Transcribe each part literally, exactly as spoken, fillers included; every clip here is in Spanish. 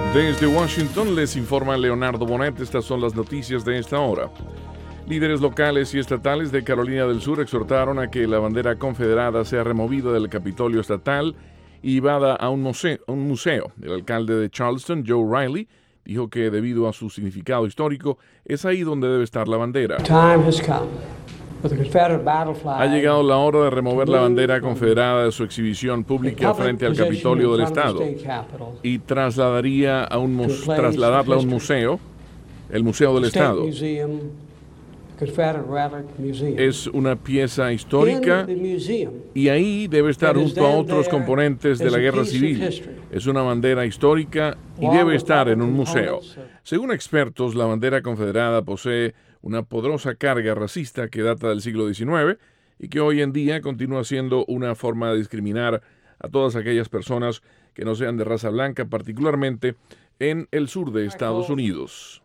Desde Washington les informa Leonardo Bonet. Estas son las noticias de esta hora. Líderes locales y estatales de Carolina del Sur exhortaron a que la bandera confederada sea removida del Capitolio estatal y llevada a un museo, un museo. El alcalde de Charleston, Joe Riley, dijo que debido a su significado histórico, es ahí donde debe estar la bandera. Time has come. Ha llegado la hora de remover la bandera confederada de su exhibición pública frente al Capitolio del Estado y trasladaría a un mus- trasladarla a un museo, el Museo del Estado. Es una pieza histórica y ahí debe estar junto a otros componentes de la guerra civil. Es una bandera histórica y debe estar en un museo. Según expertos, la bandera confederada posee una poderosa carga racista que data del siglo diecinueve y que hoy en día continúa siendo una forma de discriminar a todas aquellas personas que no sean de raza blanca, particularmente en el sur de Estados Unidos.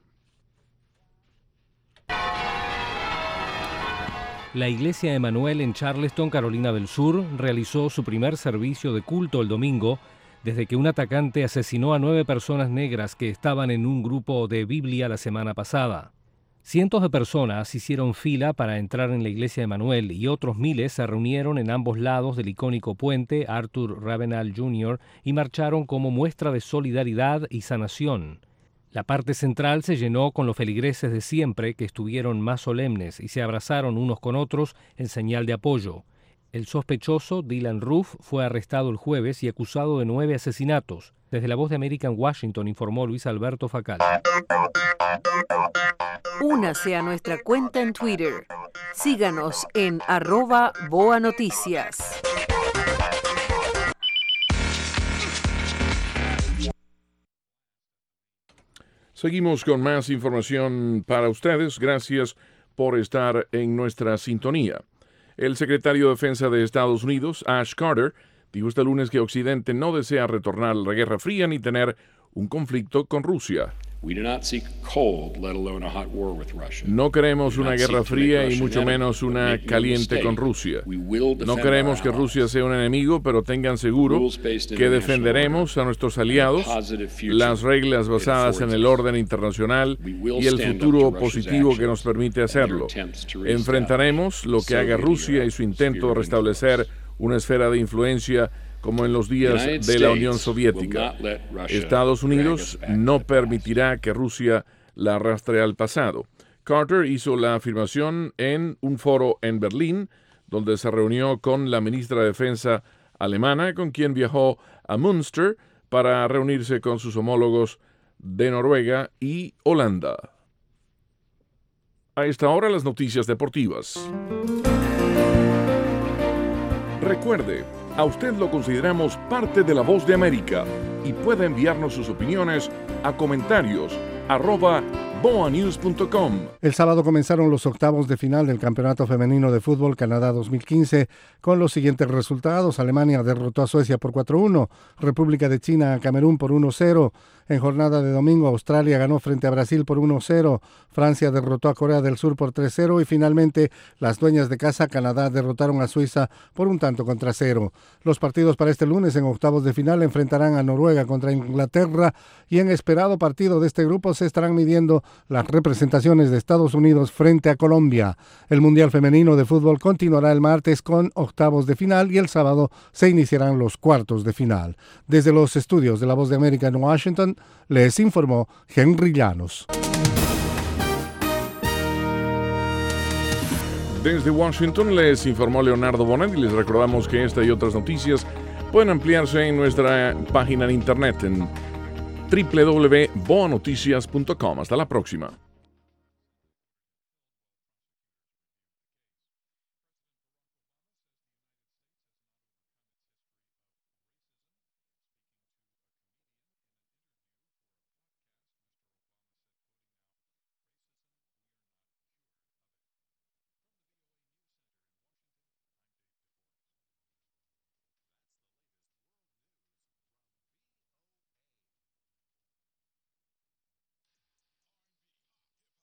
La iglesia Emanuel en Charleston, Carolina del Sur, realizó su primer servicio de culto el domingo desde que un atacante asesinó a nueve personas negras que estaban en un grupo de Biblia la semana pasada. Cientos de personas hicieron fila para entrar en la iglesia Emanuel y otros miles se reunieron en ambos lados del icónico puente Arthur Ravenel junior y marcharon como muestra de solidaridad y sanación. La parte central se llenó con los feligreses de siempre que estuvieron más solemnes y se abrazaron unos con otros en señal de apoyo. El sospechoso, Dylan Roof, fue arrestado el jueves y acusado de nueve asesinatos. Desde La Voz de América en Washington informó Luis Alberto Facal. Únase a nuestra cuenta en Twitter. Síganos en arroba Boa Noticias. Seguimos con más información para ustedes. Gracias por estar en nuestra sintonía. El secretario de Defensa de Estados Unidos, Ash Carter, dijo este lunes que Occidente no desea retornar a la Guerra Fría ni tener un conflicto con Rusia. No queremos una guerra fría y mucho menos una caliente con Rusia. No queremos que Rusia sea un enemigo, pero tengan seguro que defenderemos a nuestros aliados, las reglas basadas en el orden internacional y el futuro positivo que nos permite hacerlo. Enfrentaremos lo que haga Rusia y su intento de restablecer una esfera de influencia como en los días de la Unión Soviética. Estados Unidos no permitirá que Rusia la arrastre al pasado. Carter hizo la afirmación en un foro en Berlín, donde se reunió con la ministra de Defensa alemana, con quien viajó a Münster para reunirse con sus homólogos de Noruega y Holanda. A esta hora, las noticias deportivas. Recuerde, a usted lo consideramos parte de La Voz de América y puede enviarnos sus opiniones a comentarios arroba boa news punto com. El sábado comenzaron los octavos de final del Campeonato Femenino de Fútbol Canadá dos mil quince con los siguientes resultados. Alemania derrotó a Suecia por cuatro a uno, República de China a Camerún por uno a cero. En jornada de domingo, Australia ganó frente a Brasil por uno a cero, Francia derrotó a Corea del Sur por tres a cero y finalmente las dueñas de casa, Canadá, derrotaron a Suiza por un tanto contra cero. Los partidos para este lunes en octavos de final enfrentarán a Noruega contra Inglaterra y en esperado partido de este grupo se estarán midiendo las representaciones de Estados Unidos frente a Colombia. El Mundial Femenino de Fútbol continuará el martes con octavos de final y el sábado se iniciarán los cuartos de final. Desde los estudios de La Voz de América en Washington, les informó Henry Llanos. Desde Washington les informó Leonardo Bonet y les recordamos que esta y otras noticias pueden ampliarse en nuestra página en internet en doble u doble u doble u punto boa noticias punto com. Hasta la próxima.